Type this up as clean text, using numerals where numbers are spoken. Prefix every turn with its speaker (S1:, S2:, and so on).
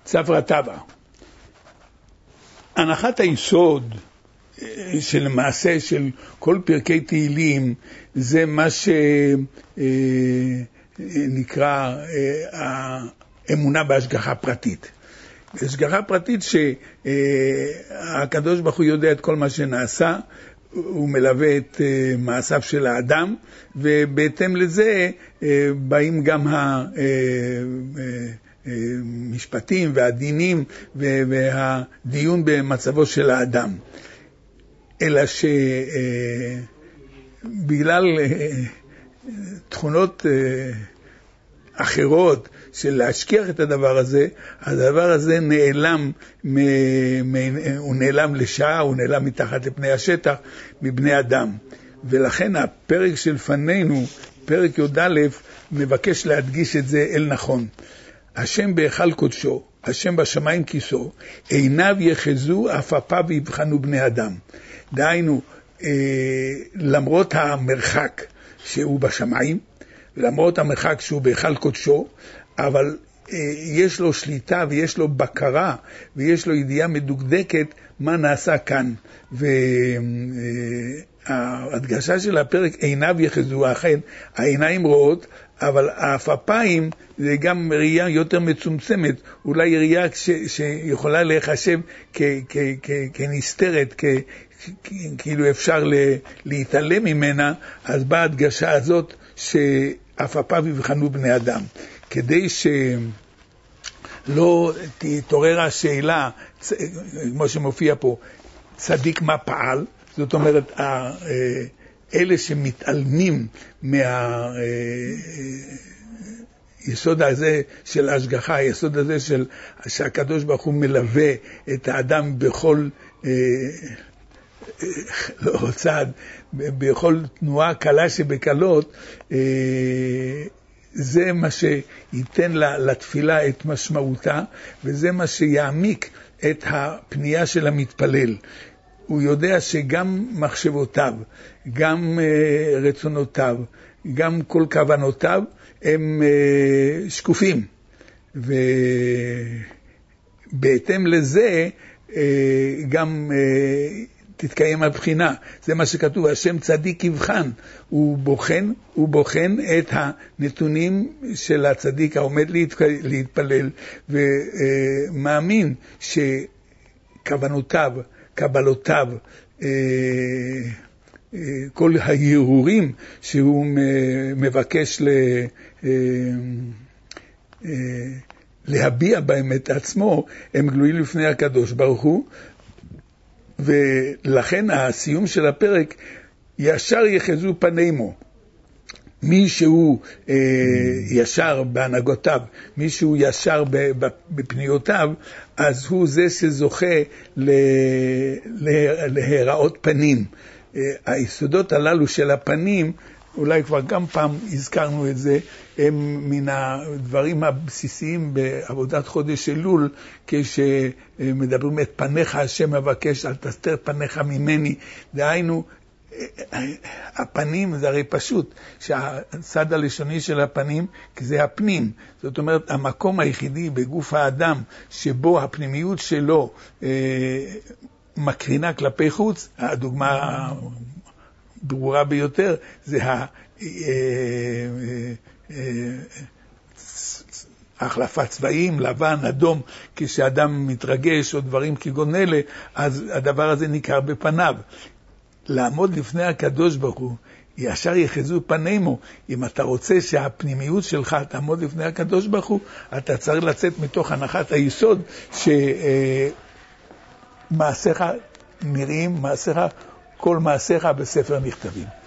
S1: צברא טבא. הנחת היסוד של מעשה של כל פרקי תהילים זה מה שנקרא האמונה בהשגחה פרטית. השגחה פרטית שהקדוש ברוך הוא יודע את כל מה שנעשה, הוא מלווה את מעשיו של האדם, ובהתאם לזה באים גם המשפטים והדינים והדיון במצבו של האדם. אלא שבגלל תכונות אחרות של להשכיח את הדבר הזה נעלם, הוא נעלם לשעה, הוא נעלם מתחת לפני השטח, מבני אדם. ולכן הפרק שלפנינו, פרק י"א, מבקש להדגיש את זה אל נכון. השם בהיכל קודשו, השם בשמיים כיסו, עיניו יחזו, אף אפיו יבחנו בני אדם. דהיינו, למרות המרחק שהוא בשמיים, למרות המרחק שהוא בהיכל קודשו, אבל יש לו שליטה ויש לו בקרה ויש לו ידיעה מדוקדקת מה נעשה כאן. וההדגשה של הפרק עיניו יחזו, אכן העיניים רואות, אבל האפיים זה גם ראייה יותר מצומצמת, אולי ראייה שיכולה להיחשב כנסתרת, כאילו אפשר להתעלם ממנה. אז באה ההדגשה הזאת שאפפיו יבחנו בני אדם, כדי שלא תתעורר השאלה, כמו שמופיע פה, צדיק מה פעל, זאת אומרת, אלה שמתעלמים מהיסוד הזה של ההשגחה, היסוד הזה שהקדוש ברוך הוא מלווה את האדם בכל לא צעד, בכל תנועה קלה שבקלות, זה מה שייתן לתפילה את משמעותה, וזה מה שיעמיק את הפנייה של המתפלל. הוא יודע שגם מחשבותיו, גם רצונותיו, גם כל כוונותיו הם שקופים, ובהתאם לזה גם תתקיים הבחינה. זה מה שכתוב, השם צדיק יבחן, הוא בוחן את הנתונים של הצדיק העומד להתפלל, ומאמין שכוונותיו, קבלותיו, כל ההרהורים שהוא מבקש להביע בהם את עצמו, הם גלויים לפני הקדוש ברוך הוא. ולכן הסיום של הפרק, ישר יחזו פנימו. מי שהוא ישר בהנהגותיו, מי שהוא ישר בפניותיו, אז הוא זה שזוכה להיראות פנים. היסודות הללו של הפנים, אולי כבר גם פעם הזכרנו את זה, הם מן הדברים הבסיסיים בעבודת חודש אלול, כשמדברים את פניך השם מבקש, אל תסתר פניך ממני. דהיינו, הפנים זה הרי פשוט, שהצד הלשוני של הפנים זה הפנים. זאת אומרת, המקום היחידי בגוף האדם שבו הפנימיות שלו מקרינה כלפי חוץ, הדוגמה ברורה ביותר, זה החלפת צבעים, לבן, אדום, כשאדם מתרגש או דברים כגון אלה, אז הדבר הזה ניכר בפניו. לעמוד לפני הקדוש ברוך הוא, ישר יחזו פנימו. אם אתה רוצה שהפנימיות שלך תעמוד לפני הקדוש ברוך הוא, אתה צריך לצאת מתוך הנחת היסוד שמעשיך נראים, כל מעשיך בספר נכתבים.